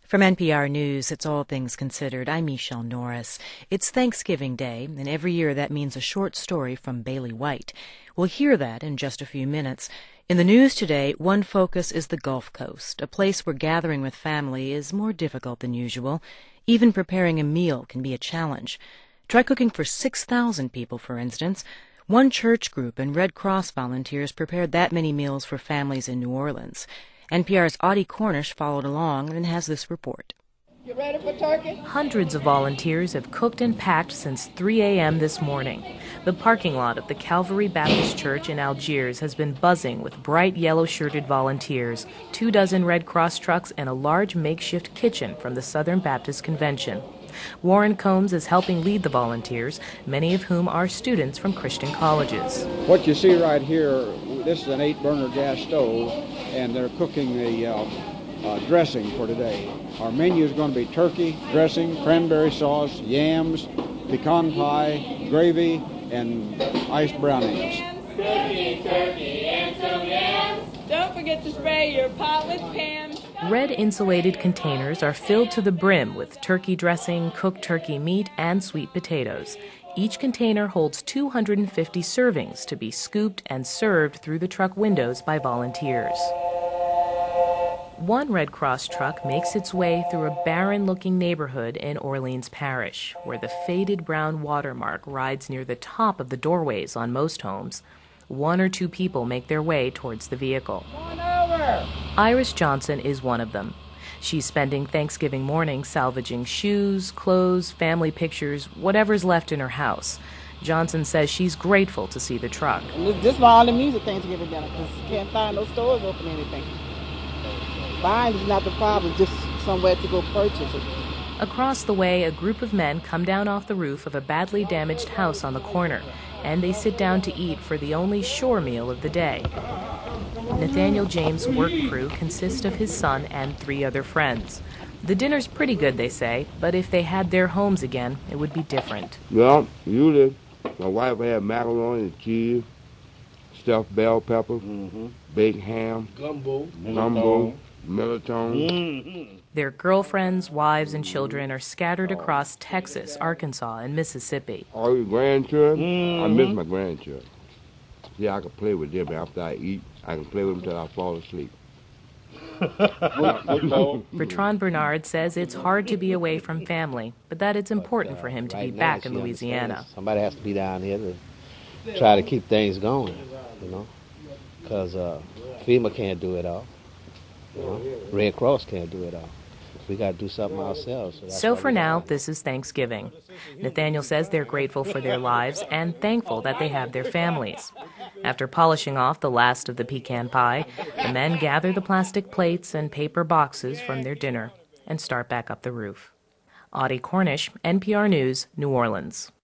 From NPR News, it's All Things Considered. I'm Michelle Norris. It's Thanksgiving Day, and every year that means a short story from Bailey White. We'll hear that in just a few minutes. In the news today, one focus is the Gulf Coast, a place where gathering with family is more difficult than usual. Even preparing a meal can be a challenge. Try cooking for 6,000 people, for instance. One church group and Red Cross volunteers prepared that many meals for families in New Orleans. NPR's Audie Cornish followed along and has this report. You ready for turkey? Hundreds of volunteers have cooked and packed since 3 a.m. this morning. The parking lot of the Calvary Baptist Church in Algiers has been buzzing with bright yellow-shirted volunteers, 24 Red Cross trucks, and a large makeshift kitchen from the Southern Baptist Convention. Warren Combs is helping lead the volunteers, many of whom are students from Christian colleges. What you see right here, this is an 8-burner gas stove, and they're cooking the dressing for today. Our menu is going to be turkey, dressing, cranberry sauce, yams, pecan pie, gravy, and iced brownies. Turkey, and some yams. Don't forget to spray your pot with Pam. Red insulated containers are filled to the brim with turkey dressing, cooked turkey meat, and sweet potatoes. Each container holds 250 servings to be scooped and served through the truck windows by volunteers. One Red Cross truck makes its way through a barren-looking neighborhood in Orleans Parish, where the faded brown watermark rides near the top of the doorways on most homes. One or two people make their way towards the vehicle. Iris Johnson is one of them. She's spending Thanksgiving morning salvaging shoes, clothes, family pictures, whatever's left in her house. Johnson says she's grateful to see the truck. Just for all the music Thanksgiving dinner, because you can't find no stores open or anything. Buying is not the problem, just somewhere to go purchase it. Across the way, a group of men come down off the roof of a badly damaged house on the corner, and they sit down to eat for the only shore meal of the day. Nathaniel James' work crew consists of his son and 3 other friends. The dinner's pretty good, they say, but if they had their homes again, it would be different. Well, usually my wife had macaroni and cheese, stuffed bell peppers, baked ham, gumbo, milletone. Their girlfriends, wives, and children are scattered across Texas, Arkansas, and Mississippi. All your grandchildren? I miss my grandchildren. Yeah, I can play with them after I eat. I can play with them until I fall asleep. Bertrand Bernard says it's hard to be away from family, but that it's important for him to be back in Louisiana. Somebody has to be down here to try to keep things going, because FEMA can't do it all. Red Cross can't do it all. We got to do something ourselves. So for now, this is Thanksgiving. Nathaniel says they're grateful for their lives and thankful that they have their families. After polishing off the last of the pecan pie, the men gather the plastic plates and paper boxes from their dinner and start back up the roof. Audie Cornish, NPR News, New Orleans.